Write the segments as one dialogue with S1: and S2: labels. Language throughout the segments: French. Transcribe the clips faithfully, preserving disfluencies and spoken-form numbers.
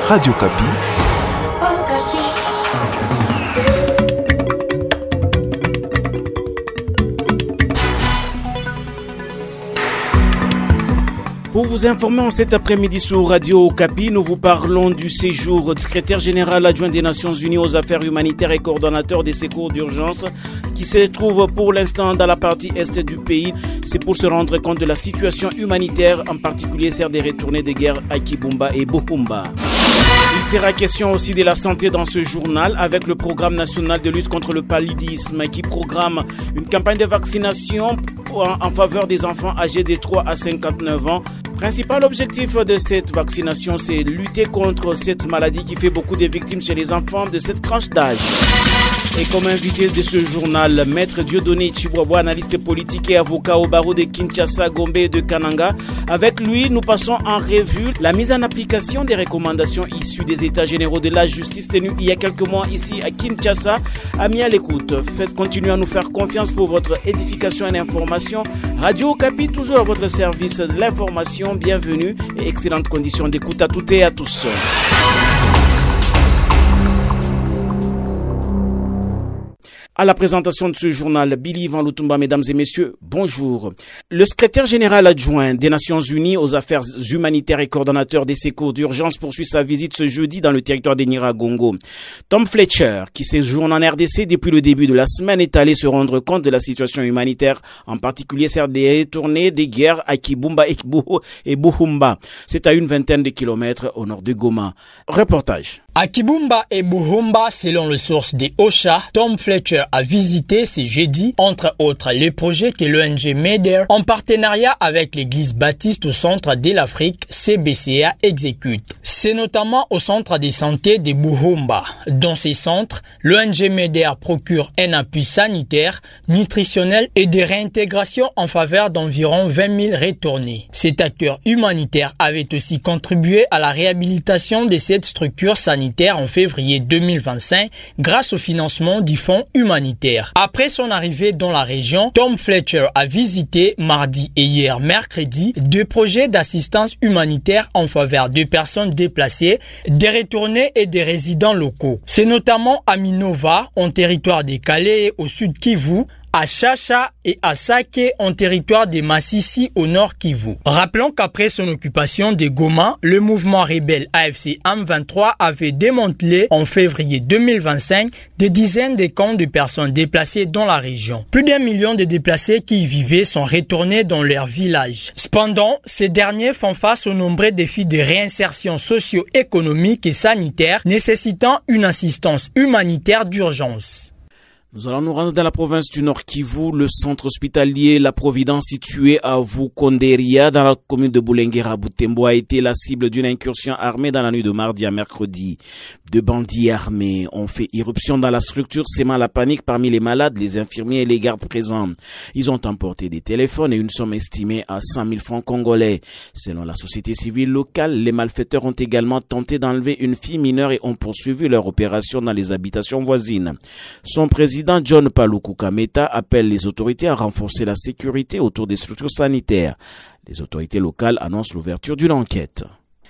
S1: Radio Kapi.
S2: Pour vous informer en cet après-midi sur Radio Kapi, nous vous parlons du séjour du secrétaire général adjoint des Nations Unies aux affaires humanitaires et coordonnateur des secours d'urgence qui se trouve pour l'instant dans la partie est du pays. C'est pour se rendre compte de la situation humanitaire, en particulier celle des retournés de guerre à Kibumba et Buhumba. Il sera question aussi de la santé dans ce journal avec le programme national de lutte contre le paludisme qui programme une campagne de vaccination en faveur des enfants âgés de trois à cinquante-neuf ans. Principal objectif de cette vaccination, c'est lutter contre cette maladie qui fait beaucoup de victimes chez les enfants de cette tranche d'âge. Et comme invité de ce journal, Maître Dieudonné Chibwabwa, analyste politique et avocat au barreau de Kinshasa, Gombe et de Kananga. Avec lui, nous passons en revue la mise en application des recommandations issues des États généraux de la justice tenus il y a quelques mois ici à Kinshasa. Amis à l'écoute, faites continuer à nous faire confiance pour votre édification et information. Radio Kapi, toujours à votre service de l'information. Bienvenue et excellentes conditions d'écoute à toutes et à tous. À la présentation de ce journal, Billy Van Lutumba, mesdames et messieurs, bonjour. Le secrétaire général adjoint des Nations Unies aux affaires humanitaires et coordonnateur des secours d'urgence poursuit sa visite ce jeudi dans le territoire des Nyiragongo. Tom Fletcher, qui séjourne en R D C depuis le début de la semaine, est allé se rendre compte de la situation humanitaire, en particulier celle des retournés des guerres à Kibumba et Buhumba. C'est à une vingtaine de kilomètres au nord de Goma. Reportage.
S3: À Kibumba et Buhumba, selon le source des OCHA, Tom Fletcher a visité ce jeudi, entre autres, les projets que l'O N G MEDER, en partenariat avec l'église baptiste au centre de l'Afrique, C B C A, exécute. C'est notamment au centre de santé de Buhumba. Dans ces centres, l'O N G MEDER procure un appui sanitaire, nutritionnel et de réintégration en faveur d'environ vingt mille retournés. Cet acteur humanitaire avait aussi contribué à la réhabilitation de cette structure sanitaire en février deux mille vingt-cinq grâce au financement du fonds humanitaire. Après son arrivée dans la région, Tom Fletcher a visité mardi et hier mercredi deux projets d'assistance humanitaire en faveur de personnes déplacées, des retournés et des résidents locaux. C'est notamment à Minova, en territoire des Calais au sud Kivu, à Chacha et à Sake en territoire des Massissi au nord Kivu. Rappelons qu'après son occupation de Goma, le mouvement rebelle A F C M vingt-trois avait démantelé en février deux mille vingt-cinq des dizaines de camps de personnes déplacées dans la région. Plus d'un million de déplacés qui y vivaient sont retournés dans leur village. Cependant, ces derniers font face aux nombreux défis de réinsertion socio-économique et sanitaire nécessitant une assistance humanitaire d'urgence.
S2: Nous allons nous rendre dans la province du Nord Kivu, le centre hospitalier La Providence situé à Vukonderia dans la commune de Bulengera Butembo a été la cible d'une incursion armée dans la nuit de mardi à mercredi. Deux bandits armés ont fait irruption dans la structure, sémant la panique parmi les malades, les infirmiers et les gardes présents. Ils ont emporté des téléphones et une somme estimée à cent mille francs congolais. Selon la société civile locale, les malfaiteurs ont également tenté d'enlever une fille mineure et ont poursuivi leur opération dans les habitations voisines. Son président Le président John Paluku Kameta appelle les autorités à renforcer la sécurité autour des structures sanitaires. Les autorités locales annoncent l'ouverture d'une enquête.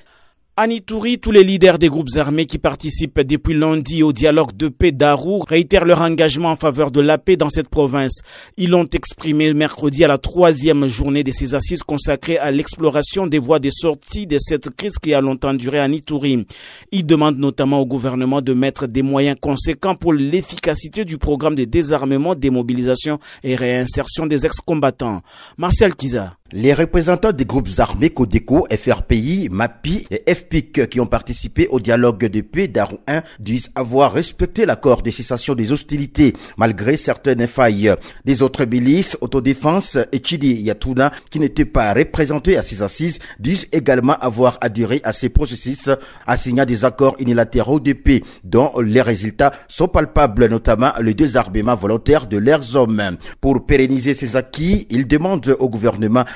S2: À Ituri, tous les leaders des groupes armés qui participent depuis lundi au dialogue de paix d'Arua réitèrent leur engagement en faveur de la paix dans cette province. Ils l'ont exprimé mercredi à la troisième journée de ces assises consacrées à l'exploration des voies de sortie de cette crise qui a longtemps duré à Ituri. Ils demandent notamment au gouvernement de mettre des moyens conséquents pour l'efficacité du programme de désarmement, démobilisation et réinsertion des ex-combattants. Marcel Kiza.
S4: Les représentants des groupes armés Codeco, F R P I, MAPI et F P I C qui ont participé au dialogue de paix d'Arua un disent avoir respecté l'accord de cessation des hostilités malgré certaines failles. Des autres milices, autodéfense et Chidi Yatuna qui n'étaient pas représentés à ces assises disent également avoir adhéré à ces processus en signant des accords unilatéraux de paix dont les résultats sont palpables, notamment le désarmement volontaire de leurs hommes. Pour pérenniser ces acquis, ils demandent au gouvernement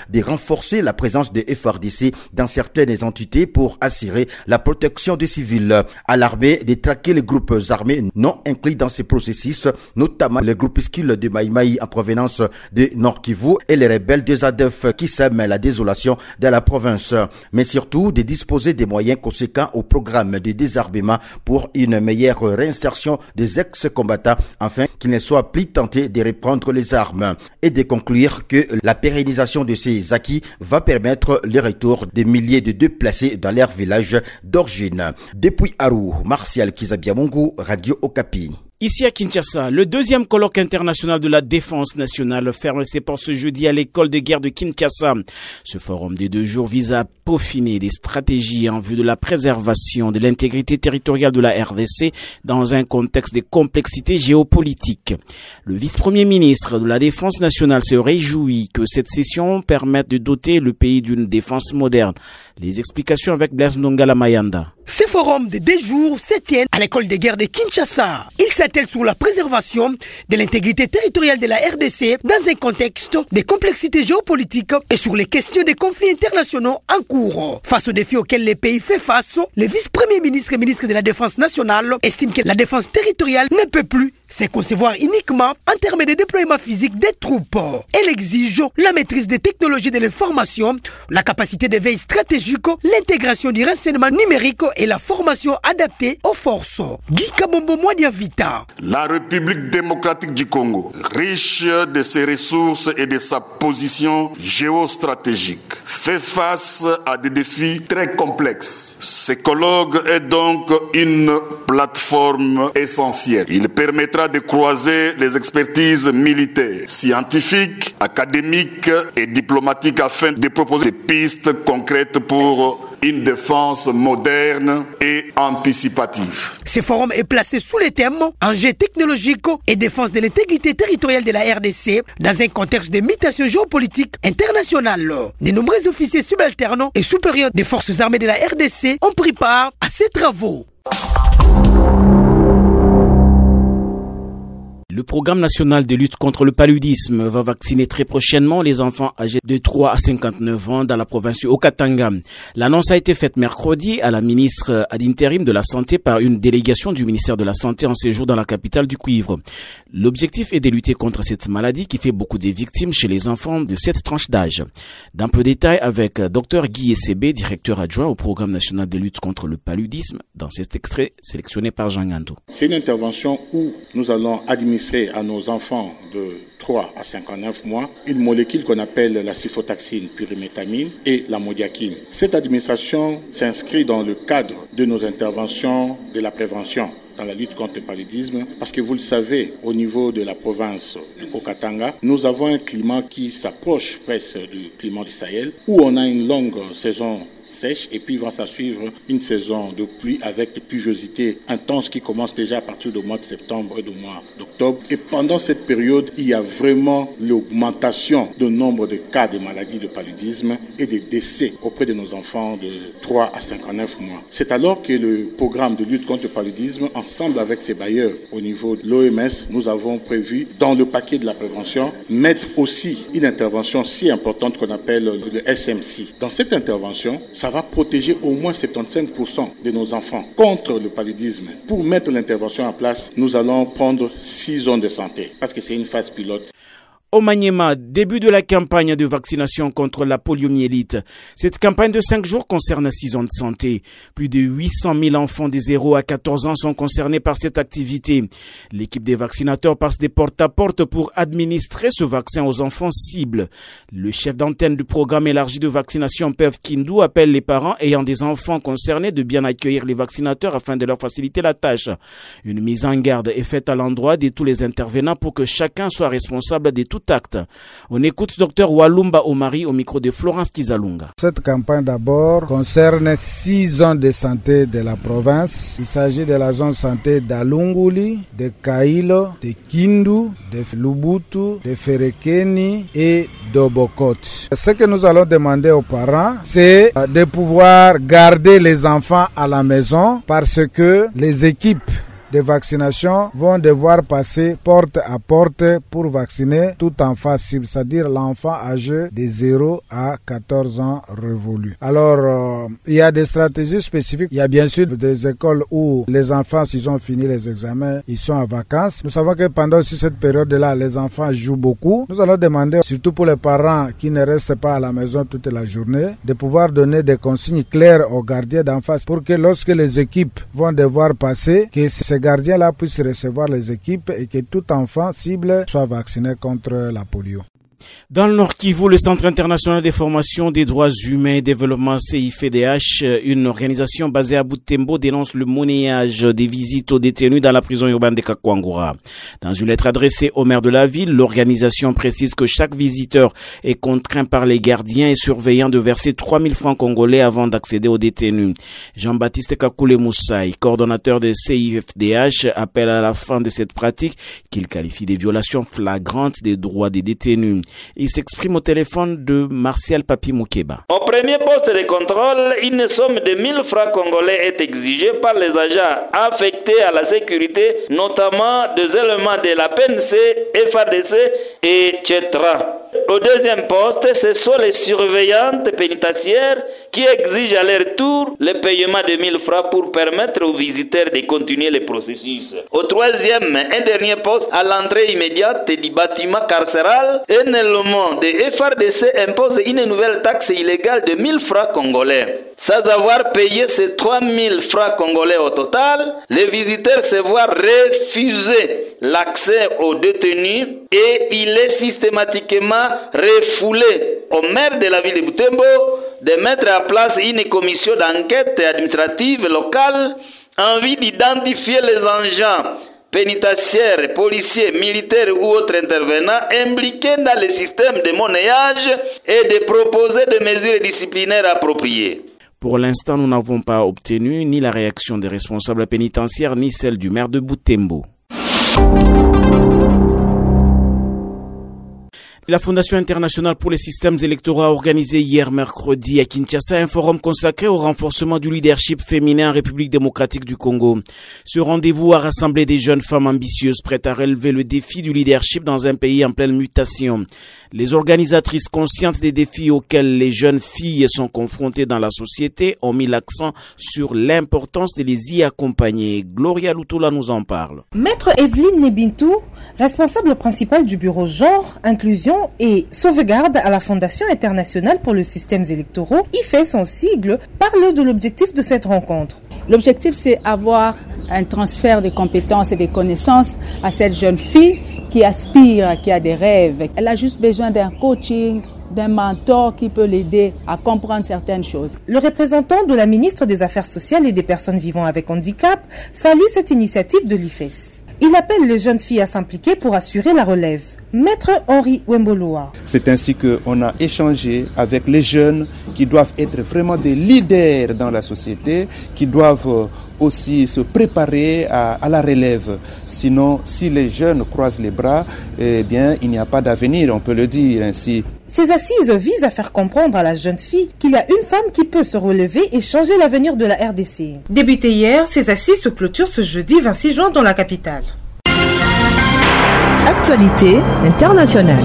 S4: de renforcer la présence de F R D C dans certaines entités pour assurer la protection des civils. À l'armée de traquer les groupes armés non inclus dans ces processus, notamment les groupuscules de Maï Maï en provenance de Nord Kivu et les rebelles des A D F qui sèment la désolation dans la province. Mais surtout de disposer des moyens conséquents au programme de désarmement pour une meilleure réinsertion des ex-combattants afin qu'ils ne soient plus tentés de reprendre les armes. Et de conclure que la pérennisation de ces acquis va permettre le retour des milliers de déplacés dans leur village d'origine. Depuis Arou, Martial Kizabiamungu, Radio Okapi.
S2: Ici à Kinshasa, le deuxième colloque international de la défense nationale ferme ses portes ce jeudi à l'école de guerre de Kinshasa. Ce forum des deux jours vise à peaufiner des stratégies en vue de la préservation de l'intégrité territoriale de la R D C dans un contexte de complexité géopolitique. Le vice-premier ministre de la défense nationale se réjouit que cette session permette de doter le pays d'une défense moderne. Les explications avec Blaise Ndongala Mayanda.
S1: Ce forum de deux jours se tient à l'école de guerre de Kinshasa. Il s'attelle sur la préservation de l'intégrité territoriale de la R D C dans un contexte de complexité géopolitique et sur les questions des conflits internationaux en cours. Face aux défis auxquels le pays fait face, le vice-premier ministre et ministre de la Défense nationale estime que la défense territoriale ne peut plus se concevoir uniquement en termes de déploiement physique des troupes. Elle exige la maîtrise des technologies de l'information, la capacité de veille stratégique, l'intégration du renseignement numérique et la formation adaptée aux forces. Guy Kabombo Mwadiavita.
S5: La République démocratique du Congo, riche de ses ressources et de sa position géostratégique, fait face à des défis très complexes. Ce colloque est donc une plateforme essentielle. Il permettra de croiser les expertises militaires, scientifiques, académiques et diplomatiques afin de proposer des pistes concrètes pour une défense moderne et anticipative.
S1: Ce forum est placé sous les thèmes enjeux technologiques et défense de l'intégrité territoriale de la R D C dans un contexte de mutation géopolitique internationale. De nombreux officiers subalternes et supérieurs des forces armées de la R D C ont pris part à ces travaux.
S2: Le programme national de lutte contre le paludisme va vacciner très prochainement les enfants âgés de trois à cinquante-neuf ans dans la province du Haut-Katanga. L'annonce a été faite mercredi à la ministre ad intérim de la Santé par une délégation du ministère de la Santé en séjour dans la capitale du Cuivre. L'objectif est de lutter contre cette maladie qui fait beaucoup de victimes chez les enfants de cette tranche d'âge. D'amples détails avec Dr Guy Essebé, directeur adjoint au programme national de lutte contre le paludisme, dans cet extrait sélectionné par Jean Ganto.
S6: C'est une intervention où nous allons administrer à nos enfants de trois à cinquante-neuf mois une molécule qu'on appelle la cifotaxine pyrimétamine et la modiakine. Cette administration s'inscrit dans le cadre de nos interventions de la prévention dans la lutte contre le paludisme, parce que vous le savez, au niveau de la province du Haut-Katanga, nous avons un climat qui s'approche presque du climat du Sahel, où on a une longue saison sèche et puis va s'ensuivre une saison de pluie avec de pluviosité intense qui commence déjà à partir du mois de septembre et du mois d'octobre. Et pendant cette période, il y a vraiment l'augmentation du nombre de cas de maladies de paludisme et des décès auprès de nos enfants de trois à cinquante-neuf mois. C'est alors que le programme de lutte contre le paludisme, ensemble avec ses bailleurs au niveau de l'O M S, nous avons prévu dans le paquet de la prévention mettre aussi une intervention si importante qu'on appelle le S M C. Dans cette intervention, ça va protéger au moins soixante-quinze pour cent de nos enfants contre le paludisme. Pour mettre l'intervention en place, nous allons prendre six zones de santé parce que c'est une phase pilote.
S2: Au Maniema, début de la campagne de vaccination contre la poliomyélite. Cette campagne de cinq jours concerne six zones de santé. Plus de huit cent mille enfants de zéro à quatorze ans sont concernés par cette activité. L'équipe des vaccinateurs passe des porte-à-porte pour administrer ce vaccin aux enfants cibles. Le chef d'antenne du programme élargi de vaccination P E V Kindu appelle les parents ayant des enfants concernés de bien accueillir les vaccinateurs afin de leur faciliter la tâche. Une mise en garde est faite à l'endroit de tous les intervenants pour que chacun soit responsable de tout acte. On écoute Dr Walumba Omari au micro de Florence Kizalunga.
S7: Cette campagne d'abord concerne six zones de santé de la province. Il s'agit de la zone santé d'Alunguli, de Kailo, de Kindu, de Lubutu, de Ferekeni et d'Obokot. Ce que nous allons demander aux parents, c'est de pouvoir garder les enfants à la maison parce que les équipes de vaccination vont devoir passer porte à porte pour vacciner tout enfant cible, c'est-à-dire l'enfant âgé de zéro à quatorze ans révolu. Alors, euh, il y a des stratégies spécifiques. Il y a bien sûr des écoles où les enfants, s'ils ont fini les examens, ils sont en vacances. Nous savons que pendant aussi cette période-là, les enfants jouent beaucoup. Nous allons demander, surtout pour les parents qui ne restent pas à la maison toute la journée, de pouvoir donner des consignes claires aux gardiens d'enfants pour que lorsque les équipes vont devoir passer, que ces gardiens-là puissent recevoir les équipes et que tout enfant cible soit vacciné contre la polio.
S2: Dans le Nord Kivu, le Centre international des formations des droits humains et développement C I F D H, une organisation basée à Butembo, dénonce le monnayage des visites aux détenus dans la prison urbaine de Kakwangura. Dans une lettre adressée au maire de la ville, l'organisation précise que chaque visiteur est contraint par les gardiens et surveillants de verser trois mille francs congolais avant d'accéder aux détenus. Jean-Baptiste Kakule Moussaï, coordonnateur de C I F D H, appelle à la fin de cette pratique qu'il qualifie des violations flagrantes des droits des détenus. Il s'exprime au téléphone de Martial Papi Moukeba.
S8: Au premier poste de contrôle, une somme de mille francs congolais est exigée par les agents affectés à la sécurité, notamment des éléments de la P N C, F A R D C et et cetera. Au deuxième poste, ce sont les surveillantes pénitentiaires qui exigent à leur tour le paiement de mille francs pour permettre aux visiteurs de continuer le processus. Au troisième et dernier poste, à l'entrée immédiate du bâtiment carcéral, un élément de F A R D C impose une nouvelle taxe illégale de mille francs congolais. Sans avoir payé ces trois mille francs congolais au total, les visiteurs se voient refuser l'accès aux détenus et il est systématiquement refoulé au maire de la ville de Butembo de mettre en place une commission d'enquête administrative locale en vue d'identifier les agents pénitentiaires, policiers, militaires ou autres intervenants impliqués dans le système de monnayage et de proposer des mesures disciplinaires appropriées.
S2: Pour l'instant, nous n'avons pas obtenu ni la réaction des responsables pénitentiaires ni celle du maire de Butembo. La Fondation internationale pour les systèmes électoraux a organisé hier mercredi à Kinshasa un forum consacré au renforcement du leadership féminin en République démocratique du Congo. Ce rendez-vous a rassemblé des jeunes femmes ambitieuses prêtes à relever le défi du leadership dans un pays en pleine mutation. Les organisatrices conscientes des défis auxquels les jeunes filles sont confrontées dans la société ont mis l'accent sur l'importance de les y accompagner. Gloria Lutola nous en parle.
S9: Maître Evelyne Nebintou, responsable principale du bureau genre, inclusion et sauvegarde à la Fondation internationale pour les systèmes électoraux, I F E, son sigle, parle de l'objectif de cette rencontre.
S10: L'objectif, c'est avoir un transfert de compétences et de connaissances à cette jeune fille qui aspire, qui a des rêves. Elle a juste besoin d'un coaching, d'un mentor qui peut l'aider à comprendre certaines choses.
S9: Le représentant de la ministre des Affaires sociales et des personnes vivant avec handicap salue cette initiative de l'I F E S. Il appelle les jeunes filles à s'impliquer pour assurer la relève. Maître Henri Wemboloa.
S11: C'est ainsi qu'on a échangé avec les jeunes qui doivent être vraiment des leaders dans la société, qui doivent aussi se préparer à, à la relève. Sinon, si les jeunes croisent les bras, eh bien, il n'y a pas d'avenir, on peut le dire ainsi.
S9: Ces assises visent à faire comprendre à la jeune fille qu'il y a une femme qui peut se relever et changer l'avenir de la R D C. Débuté hier, ces assises se clôturent ce jeudi vingt-six juin dans la capitale.
S12: Actualité internationale.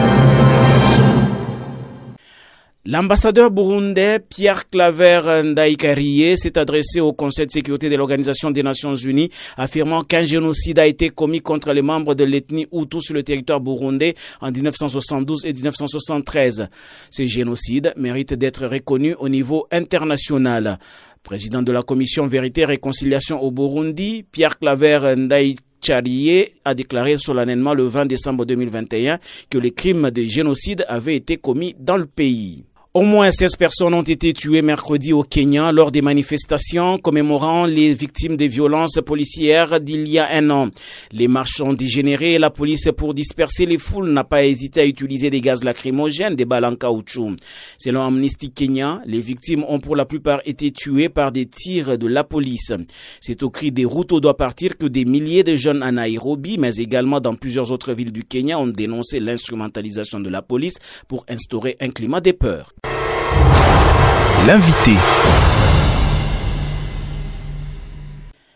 S2: L'ambassadeur burundais Pierre Claver Ndaikariye s'est adressé au Conseil de sécurité de l'Organisation des Nations Unies, affirmant qu'un génocide a été commis contre les membres de l'ethnie Hutu sur le territoire burundais en dix-neuf cent soixante-douze et dix-neuf cent soixante-treize. Ce génocide mérite d'être reconnu au niveau international. Président de la Commission Vérité et Réconciliation au Burundi, Pierre Claver Ndaikariye Charié a déclaré solennellement le vingt décembre deux mille vingt et un que les crimes de génocide avaient été commis dans le pays. Au moins seize personnes ont été tuées mercredi au Kenya lors des manifestations commémorant les victimes des violences policières d'il y a un an. Les marches ont dégénéré et la police, pour disperser les foules, n'a pas hésité à utiliser des gaz lacrymogènes, des balles en caoutchouc. Selon Amnesty Kenya, les victimes ont pour la plupart été tuées par des tirs de la police. C'est au cri des Ruto doit partir que des milliers de jeunes à Nairobi, mais également dans plusieurs autres villes du Kenya, ont dénoncé l'instrumentalisation de la police pour instaurer un climat de peur. L'invité.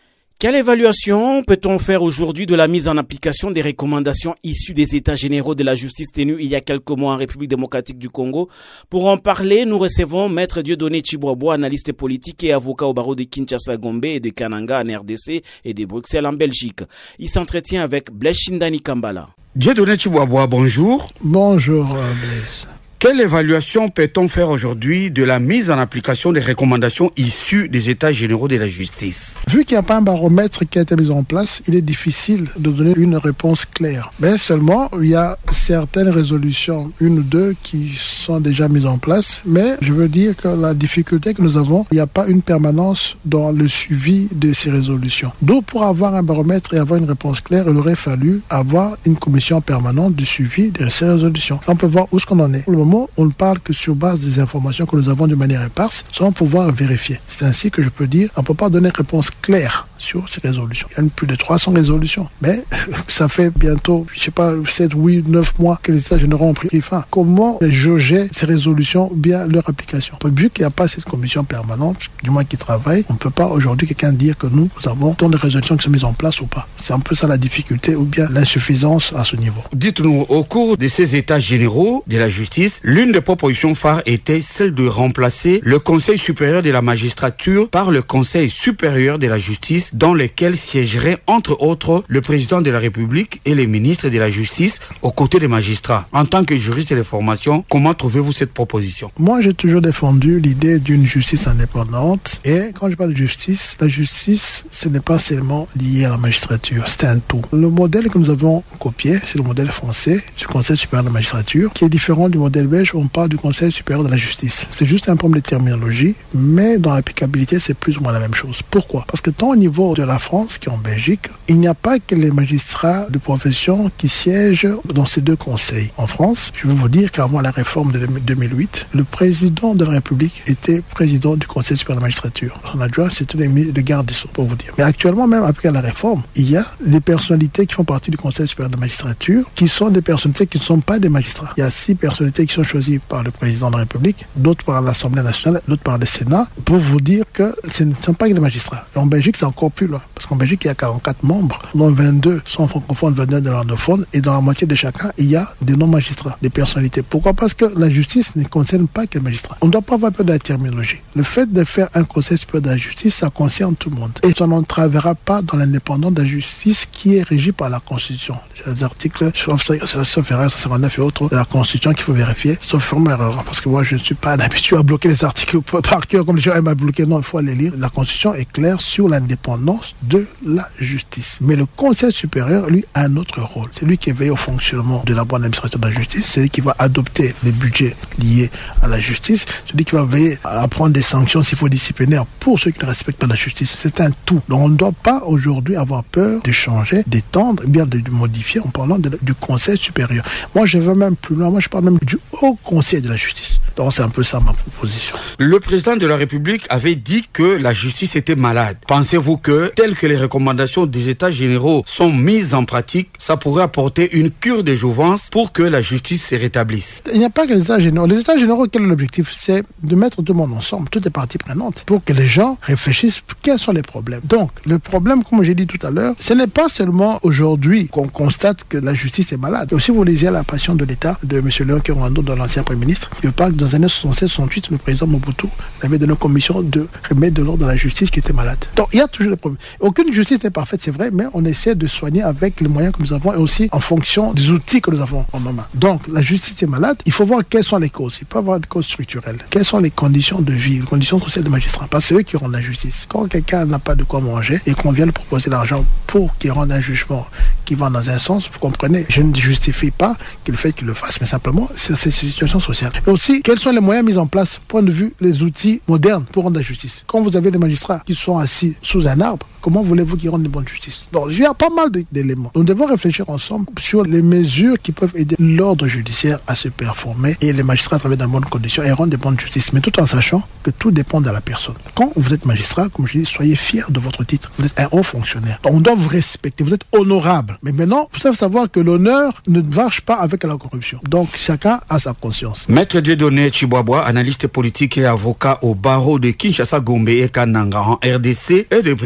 S2: Quelle évaluation peut-on faire aujourd'hui de la mise en application des recommandations issues des États généraux de la justice tenus il y a quelques mois en République démocratique du Congo? Pour en parler, nous recevons Maître Dieudonné Tshibwabwa, analyste politique et avocat au barreau de Kinshasa, Gombe et de Kananga en R D C et de Bruxelles en Belgique. Il s'entretient avec Blaise Shindani Kambala.
S13: Dieudonné Tshibwabwa, bonjour.
S14: Bonjour Blaise.
S13: Quelle évaluation peut-on faire aujourd'hui de la mise en application des recommandations issues des États généraux de la justice?
S14: Vu qu'il n'y a pas un baromètre qui a été mis en place, il est difficile de donner une réponse claire. Mais seulement, il y a certaines résolutions, une ou deux, qui sont déjà mises en place. Mais je veux dire que la difficulté que nous avons, il n'y a pas une permanence dans le suivi de ces résolutions. Donc, pour avoir un baromètre et avoir une réponse claire, il aurait fallu avoir une commission permanente du suivi de ces résolutions. On peut voir où est-ce qu'on en est. Pour le moment, on ne parle que sur base des informations que nous avons de manière éparse, sans pouvoir vérifier. C'est ainsi que je peux dire, on ne peut pas donner réponse claire sur ces résolutions. Il y a plus de trois cents résolutions, mais ça fait bientôt, je ne sais pas, sept, huit, neuf mois que les États généraux ont pris fin. Comment jauger ces résolutions ou bien leur application? Vu qu'il n'y a pas cette commission permanente, du moins qui travaille, on ne peut pas aujourd'hui quelqu'un dire que nous, nous avons tant de résolutions qui sont mises en place ou pas. C'est un peu ça la difficulté ou bien l'insuffisance à ce niveau.
S13: Dites-nous, au cours de ces États généraux de la justice, l'une des propositions phares était celle de remplacer le Conseil supérieur de la magistrature par le Conseil supérieur de la justice, dans lequel siégerait entre autres le président de la République et les ministres de la justice aux côtés des magistrats. En tant que juriste de formation, comment trouvez-vous cette proposition?
S14: Moi, j'ai toujours défendu l'idée d'une justice indépendante. Et quand je parle de justice, la justice, ce n'est pas seulement lié à la magistrature, c'est un tout. Le modèle que nous avons copié, c'est le modèle français du Conseil supérieur de la magistrature, qui est différent du modèle belge où on parle du Conseil supérieur de la justice. C'est juste un problème de terminologie, mais dans l'applicabilité, c'est plus ou moins la même chose. Pourquoi? Parce que tant au niveau de la France qu'en Belgique, il n'y a pas que les magistrats de profession qui siègent dans ces deux conseils. En France, je veux vous dire qu'avant la réforme de deux mille huit, le président de la République était président du Conseil supérieur de la magistrature. Son adjoint, c'était le garde des Sceaux, pour vous dire. Mais actuellement, même après la réforme, il y a des personnalités qui font partie du Conseil supérieur de la magistrature qui sont des personnalités qui ne sont pas des magistrats. Il y a six personnalités qui sont choisies par le président de la République, d'autres par l'Assemblée nationale, d'autres par le Sénat, pour vous dire que ce ne sont pas que des magistrats. Et en Belgique, c'est encore plus loin. Parce qu'en Belgique, il y a quarante-quatre membres, dont vingt-deux sont francophones, vingt-deux néerlandophones, et dans la moitié de chacun, il y a des non-magistrats, des personnalités. Pourquoi? Parce que la justice ne concerne pas que les magistrats. On ne doit pas avoir peur de la terminologie. Le fait de faire un conseil supérieur de la justice, ça concerne tout le monde. Et ça n'entravera pas dans l'indépendance de la justice qui est régie par la Constitution. Il y a des articles, sauf erreur cent cinquante-neuf et autres, de la Constitution qu'il faut vérifier, sauf forme erreur. Parce que moi, je ne suis pas habitué à bloquer les articles par cœur, comme les gens aiment à bloquer. Non, il faut les lire. La Constitution est claire sur l'indépendance de la justice. Mais le Conseil supérieur, lui, a un autre rôle. C'est lui qui veille au fonctionnement de la bonne administration de la justice. C'est lui qui va adopter les budgets liés à la justice. C'est lui qui va veiller à prendre des sanctions, s'il faut, disciplinaires pour ceux qui ne respectent pas la justice. C'est un tout. Donc, on ne doit pas aujourd'hui avoir peur de changer, d'étendre, bien de, de modifier en parlant de, du Conseil supérieur. Moi, je veux même plus loin. Moi, je parle même du Haut Conseil de la justice. Donc, c'est un peu ça ma proposition.
S13: Le président de la République avait dit que la justice était malade. Pensez-vous que, telles que les recommandations des États généraux sont mises en pratique, ça pourrait apporter une cure de jouvence pour que la justice se rétablisse?
S14: Il n'y a pas que les États généraux. Les États généraux, quel est l'objectif? C'est de mettre tout le monde ensemble, toutes les parties prenantes, pour que les gens réfléchissent quels sont les problèmes. Donc, le problème, comme j'ai dit tout à l'heure, ce n'est pas seulement aujourd'hui qu'on constate que la justice est malade. Aussi, vous lisez La Passion de l'État de M. Léon Kéromando, dans l'ancien Premier ministre. Il parle que dans les années soixante-sept soixante-huit, le président Mobutu avait donné une commission de remettre de l'ordre dans la justice qui était malade. Donc, il y a toujours des problèmes. Aucune justice n'est parfaite, c'est vrai, mais on essaie de soigner avec les moyens que nous avons et aussi en fonction des outils que nous avons en main. Donc, la justice est malade. Il faut voir quelles sont les causes. Il peut y avoir des causes structurelles. Quelles sont les conditions de vie, les conditions sociales des magistrats? Parce que c'est eux qui rendent la justice. Quand quelqu'un n'a pas de quoi manger et qu'on vient de proposer l'argent pour qu'il rende un jugement qui va dans un sens, vous comprenez, je ne justifie pas que le fait qu'il le fasse, mais simplement, c'est cette situation sociale. Et aussi, quels sont les moyens mis en place, point de vue, les outils modernes pour rendre la justice? Quand vous avez des magistrats qui sont assis sous un arbre, comment voulez-vous qu'ils rendent une bonne justice? Donc, il y a pas mal d'éléments. Nous devons réfléchir ensemble sur les mesures qui peuvent aider l'ordre judiciaire à se performer et les magistrats à travailler dans de bonnes conditions et rendre de bonnes justices, mais tout en sachant que tout dépend de la personne. Quand vous êtes magistrat, comme je dis, soyez fiers de votre titre. Vous êtes un haut fonctionnaire. Donc, on doit vous respecter. Vous êtes honorable. Mais maintenant, vous savez savoir que l'honneur ne marche pas avec la corruption. Donc, chacun a sa conscience.
S13: Maître Dieudonné Tshibwabwa, analyste politique et avocat au barreau de Kinshasa, Gombe et Kananga en R D C et de Bruxelles en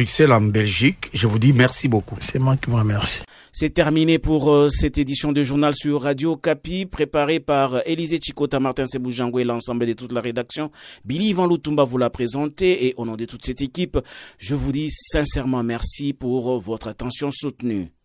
S13: Belgique. Je vous dis merci beaucoup.
S14: C'est moi qui vous remercie.
S2: C'est terminé pour euh, cette édition de journal sur Radio Kapi, préparée par Élisée Chikota, Martin Seboujango et l'ensemble de toute la rédaction. Billy Van Lutumba vous l'a présenté et au nom de toute cette équipe, je vous dis sincèrement merci pour votre attention soutenue.